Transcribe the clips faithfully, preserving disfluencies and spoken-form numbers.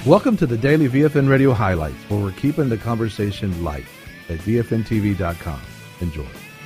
Welcome to the Daily V F N Radio Highlights, where we're keeping the conversation light at V F N T V dot com. Enjoy.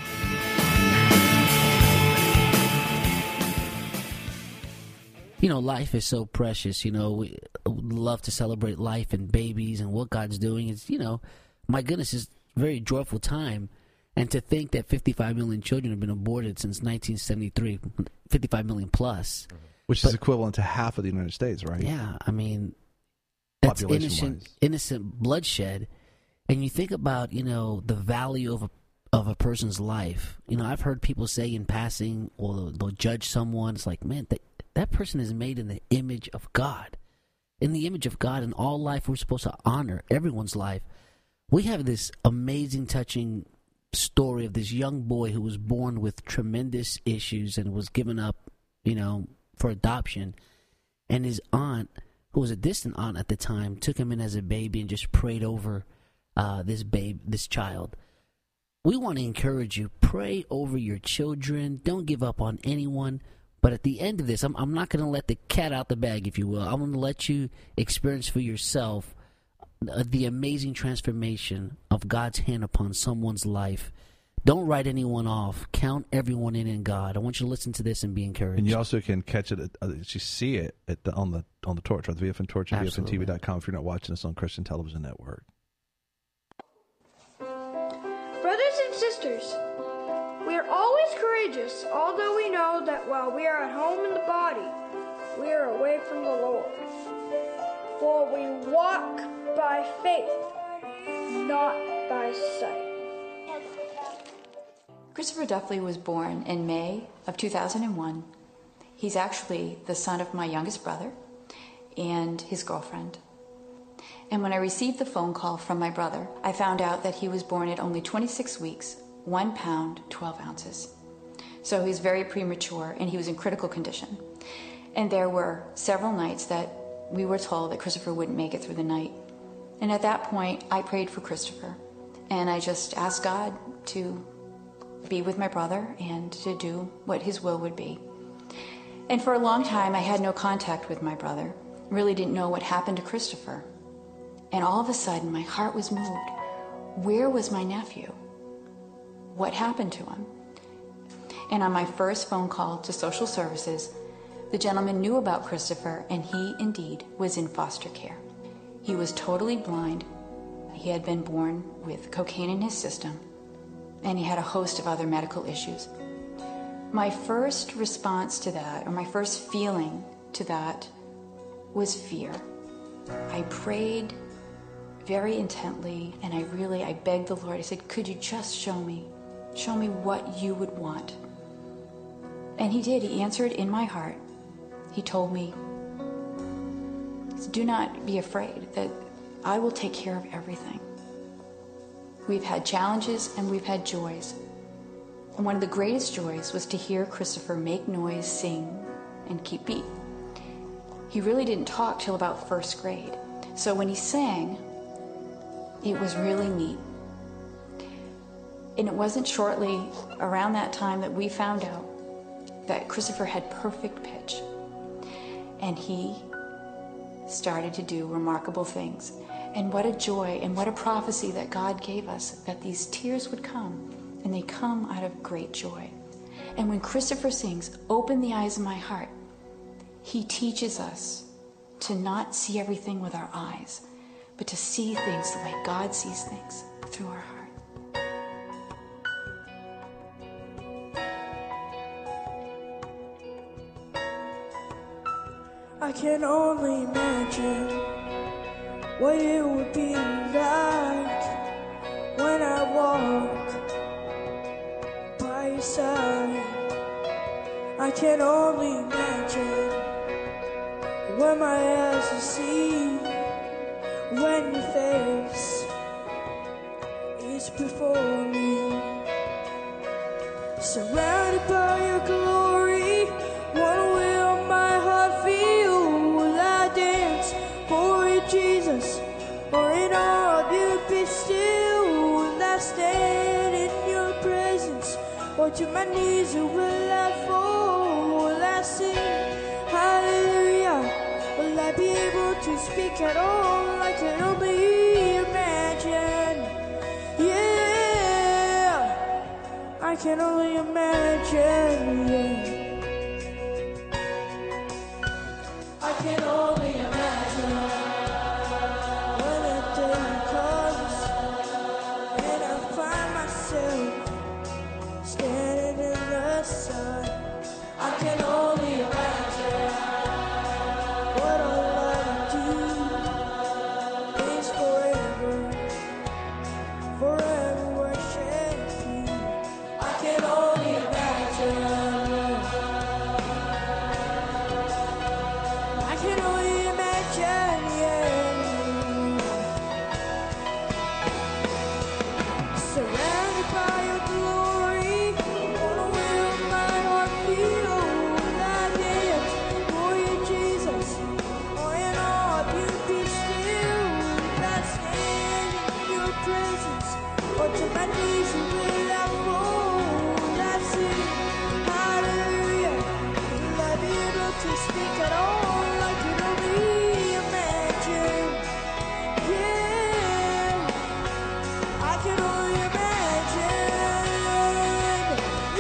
You know, life is so precious. You know, we love to celebrate life and babies and what God's doing. It's, you know, my goodness, it's a very joyful time. And to think that fifty-five million children have been aborted since nineteen seventy-three, fifty-five million plus. Which but, is equivalent to half of the United States, right? Yeah, I mean, that's innocent, Population-wise. innocent bloodshed. And you think about, you know, the value of a of a person's life. You know, I've heard people say in passing, or they'll, they'll judge someone. It's like, man, that, that person is made in the image of God. In the image of God, in all life, we're supposed to honor everyone's life. We have this amazing, touching story of this young boy who was born with tremendous issues and was given up, you know, for adoption. And his aunt, who was a distant aunt at the time, took him in as a baby and just prayed over uh, this babe, this child. We want to encourage you, pray over your children. Don't give up on anyone. But at the end of this, I'm, I'm not going to let the cat out the bag, if you will. I'm going to let you experience for yourself the amazing transformation of God's hand upon someone's life. Don't write anyone off. Count everyone in in God. I want you to listen to this and be encouraged. And you also can catch it, at, uh, you see it at the, on the on the torch, right? The V F N Torch at V F N T V dot com if you're not watching us on Christian Television Network. Brothers and sisters, we are always courageous, although we know that while we are at home in the body, we are away from the Lord. For we walk by faith, not by sight. Christopher Duffley was born in May of two thousand one. He's actually the son of my youngest brother and his girlfriend. And when I received the phone call from my brother, I found out that he was born at only twenty-six weeks, one pound, twelve ounces. So he was very premature and he was in critical condition. And there were several nights that we were told that Christopher wouldn't make it through the night. And at that point, I prayed for Christopher. And I just asked God to be with my brother and to do what his will would be. And for a long time, I had no contact with my brother. Really didn't know what happened to Christopher. And all of a sudden, my heart was moved. Where was my nephew? What happened to him? And on my first phone call to social services, the gentleman knew about Christopher, and he indeed was in foster care. He was totally blind. He had been born with cocaine in his system, and he had a host of other medical issues. My first response to that, or my first feeling to that, was fear. I prayed very intently, and I really, I begged the Lord. I said, could you just show me, show me what you would want? And he did. He answered in my heart. He told me, do not be afraid, that I will take care of everything. We've had challenges and we've had joys. And one of the greatest joys was to hear Christopher make noise, sing, and keep beat. He really didn't talk till about first grade. So when he sang, it was really neat. And it wasn't shortly around that time that we found out that Christopher had perfect pitch. And he started to do remarkable things. And what a joy and what a prophecy that God gave us, that these tears would come, and they come out of great joy. And when Christopher sings, "Open the eyes of my heart," he teaches us to not see everything with our eyes, but to see things the way God sees things, through our heart. I can only imagine what it would be like when I walk by your side. I can only imagine what my eyes will see when your face is before me. Surrounded by your glory, what will my heart feel? Will I dance for you, Jesus? Or in awe of you be still? Will I stand in your presence? Or to my knees or will I fall? Will I sing hallelujah? Will I be able to speak at all, I can only imagine. Yeah, I can only imagine. Yeah. I can only imagine when the day comes and I find myself standing in the sun. I can only imagine what all I do is forever, forever worship you. I can only imagine. I can only imagine, yeah. Surrounded by your glory, what will my heart feel when I dance for you, Jesus? Oh, in all beauty still, will I stand in your presence? Or to my knees will I fall? Will I sing hallelujah? Will I be able to speak at all? I can only imagine. Yeah, I can only imagine.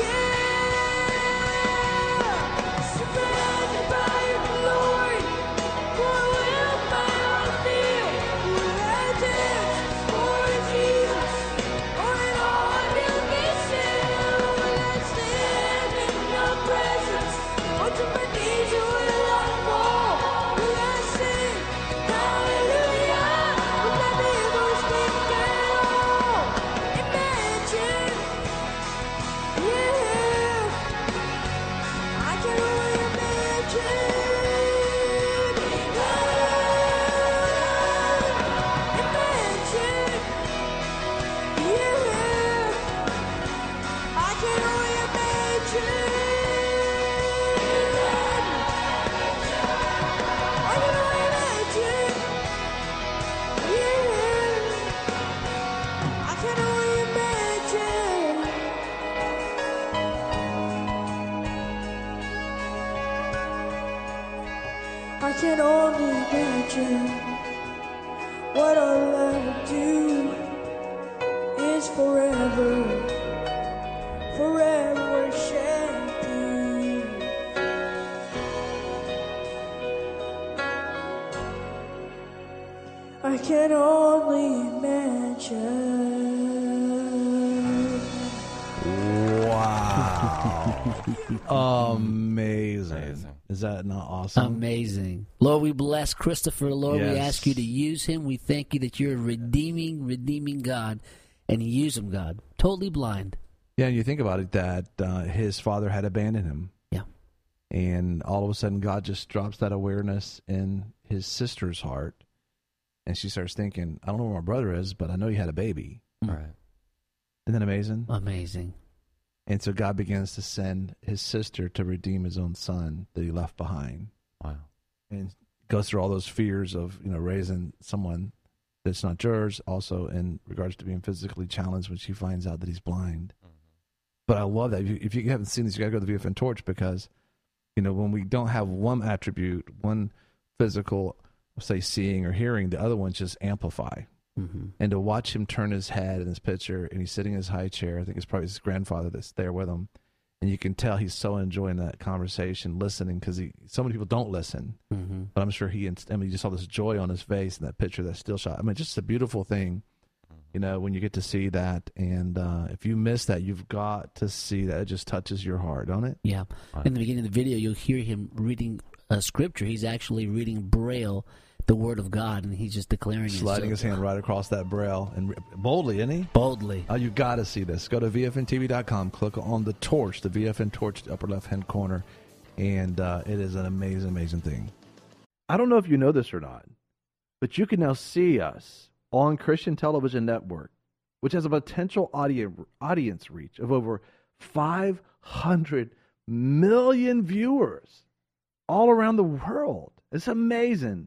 Yeah, surrounded by your glory, what will my heart feel? Will I dance for you, Jesus? Or in all will be still? Will I stand in your presence? Or to my knees will I fall? Will I sing hallelujah? Will I be able to speak at all? Imagine, yeah, I can only imagine. Imagine, yeah, I can only imagine. I can only imagine. Yeah, I can only imagine. I can only imagine what I'll ever do is forever, forever worship you. I can only imagine. Wow. Amazing. Amazing. Is that not awesome? Amazing. Lord, we bless Christopher. Lord, we Yes. ask you to use him. We thank you that you're a redeeming, redeeming God. And use him, God. Totally blind. Yeah, and you think about it, that uh, his father had abandoned him. Yeah. And all of a sudden, God just drops that awareness in his sister's heart. And she starts thinking, I don't know where my brother is, but I know you had a baby. Right. Isn't that amazing? Amazing. And so God begins to send his sister to redeem his own son that he left behind. Wow. And goes through all those fears of, you know, raising someone that's not yours, also in regards to being physically challenged when she finds out that he's blind. Mm-hmm. But I love that. If you, if you haven't seen this, you got to go to the V F N Torch, because, you know, when we don't have one attribute, one physical, say, seeing or hearing, the other ones just amplify. Mm-hmm. And to watch him turn his head in this picture, and he's sitting in his high chair, I think it's probably his grandfather that's there with him, and you can tell he's so enjoying that conversation, listening, because he so many people don't listen, Mm-hmm. but I'm sure he, I mean, you just saw this joy on his face in that picture, that still shot. I mean, just a beautiful thing, you know, when you get to see that. And uh, if you miss that, you've got to see that. It just touches your heart, don't it? Yeah. Right. In the beginning of the video, you'll hear him reading uh, scripture. He's actually reading Braille, the Word of God, and he's just declaring Sliding it. his hand right across that braille, and boldly, isn't he? Boldly. Oh, you got to see this. Go to V F N T V dot com, click on the torch, the V F N torch, the upper left-hand corner, and uh, it is an amazing, amazing thing. I don't know if you know this or not, but you can now see us on Christian Television Network, which has a potential audience audience reach of over five hundred million viewers all around the world. It's amazing.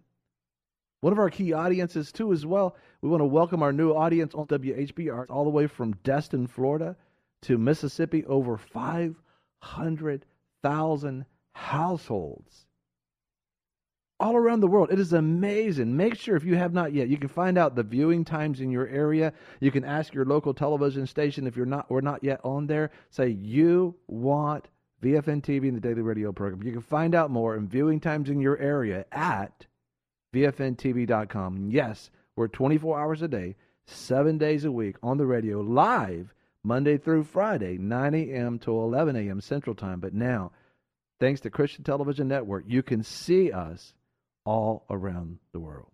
One of our key audiences, too, as well. We want to welcome our new audience on W H B R all the way from Destin, Florida to Mississippi. Over five hundred thousand households all around the world. It is amazing. Make sure, if you have not yet, you can find out the viewing times in your area. You can ask your local television station if you're not or not yet on there. Say you want V F N T V and the Daily Radio program. You can find out more and viewing times in your area at V F N T V dot com. Yes, we're twenty-four hours a day, seven days a week on the radio, live Monday through Friday, nine a.m. to eleven a.m. Central Time. But now, thanks to Christian Television Network, you can see us all around the world.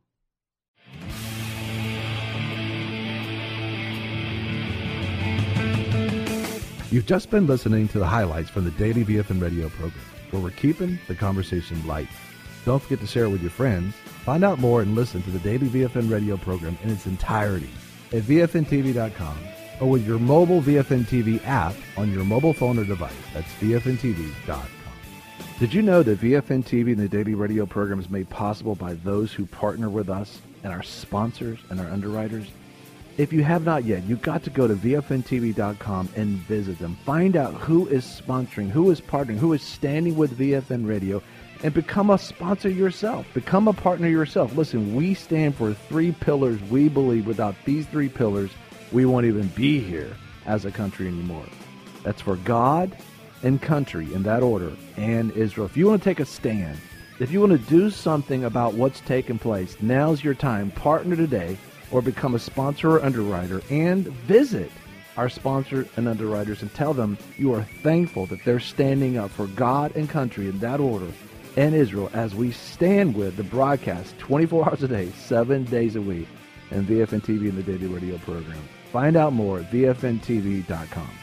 You've just been listening to the highlights from the Daily V F N Radio program, where we're keeping the conversation light. Don't forget to share it with your friends. Find out more and listen to the Daily V F N Radio program in its entirety at V F N T V dot com or with your mobile V F N T V app on your mobile phone or device. That's V F N T V dot com. Did you know that V F N T V and the Daily Radio program is made possible by those who partner with us and our sponsors and our underwriters? If you have not yet, you've got to go to V F N T V dot com and visit them. Find out who is sponsoring, who is partnering, who is standing with V F N Radio, and become a sponsor yourself. Become a partner yourself. Listen, we stand for three pillars. We believe without these three pillars, we won't even be here as a country anymore. That's for God and country, in that order, and Israel. If you want to take a stand, if you want to do something about what's taking place, now's your time. Partner today or become a sponsor or underwriter and visit our sponsors and underwriters and tell them you are thankful that they're standing up for God and country in that order and Israel as we stand with the broadcast twenty-four hours a day, seven days a week, and V F N T V and the Daily Radio program. Find out more at V F N T V dot com.